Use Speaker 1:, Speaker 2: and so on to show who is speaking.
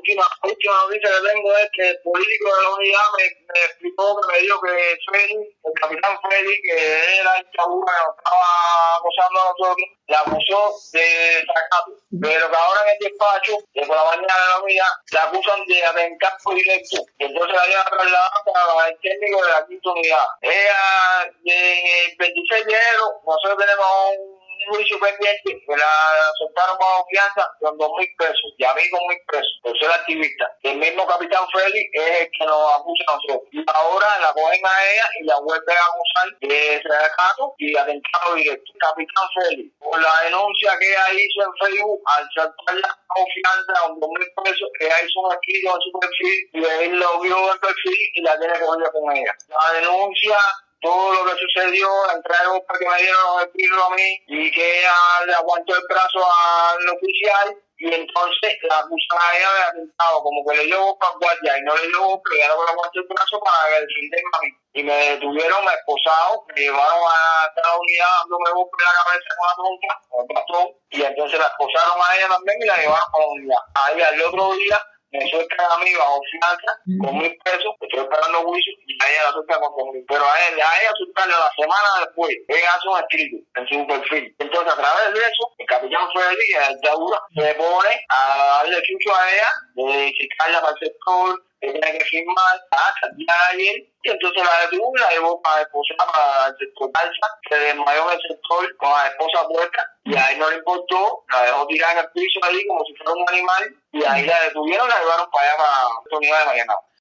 Speaker 1: última noticia que tengo es que el político de la unidad me explicó, que me dijo que Félix, el capitán Félix, que era el chabura que nos estaba acosando a nosotros, le acusó de sacato, pero que ahora en el despacho, de por la mañana de la unidad, le acusan de atentar directo. Y entonces la llevan trasladada para el técnico de la quinta unidad. Ella, el 26 de enero, nosotros tenemos un juicio pendiente que la soltaron bajo fianza con 2.000 pesos y a mí con 1.000 pesos por ser activista. El mismo capitán Félix es el que nos acusa a nosotros. Y ahora la cogen a ella y la vuelven a acusar de recato y atentado directo. Capitán Félix, por la denuncia que ella hizo en Facebook, al saltarla bajo fianza con 2.000 pesos, ella hizo un escrito en su perfil y él lo vio en el perfil y la tiene cogida con ella. La denuncia, todo lo que sucedió, la entrada de golpe que me dieron el tiro a mí y que ella le aguantó el brazo al oficial y entonces la acusan a ella de atentado, como que le dio golpe al guardia y no le dio golpe, ella le aguantó el brazo para defenderme a mí. Y me detuvieron, me esposaron, me llevaron a Estados Unidos dándome golpe en la cabeza con la trompa, con el bastón, y entonces la esposaron a ella también y la llevaron a la unidad. A ella el otro día me sueltan a mí bajo fianza con 1.000 pesos, estoy esperando juicio y a ella la sueltan con 2.000. Pero a ella sueltarle la semana después, ella hace un escrito en su perfil. Entonces a través de eso, el capitán Félix, el dictadura, se pone a darle chucho a ella, de fiscalía para el sector, que tiene que firmar hasta el día de ayer, y entonces la detuvo y la llevó para esposar para el sector Alza, se desmayó en el sector con la esposa puesta, y a él no le importó, la dejó tirada en el piso ahí como si fuera un animal, y ahí la detuvieron y la llevaron para allá para la unidad de Mariana.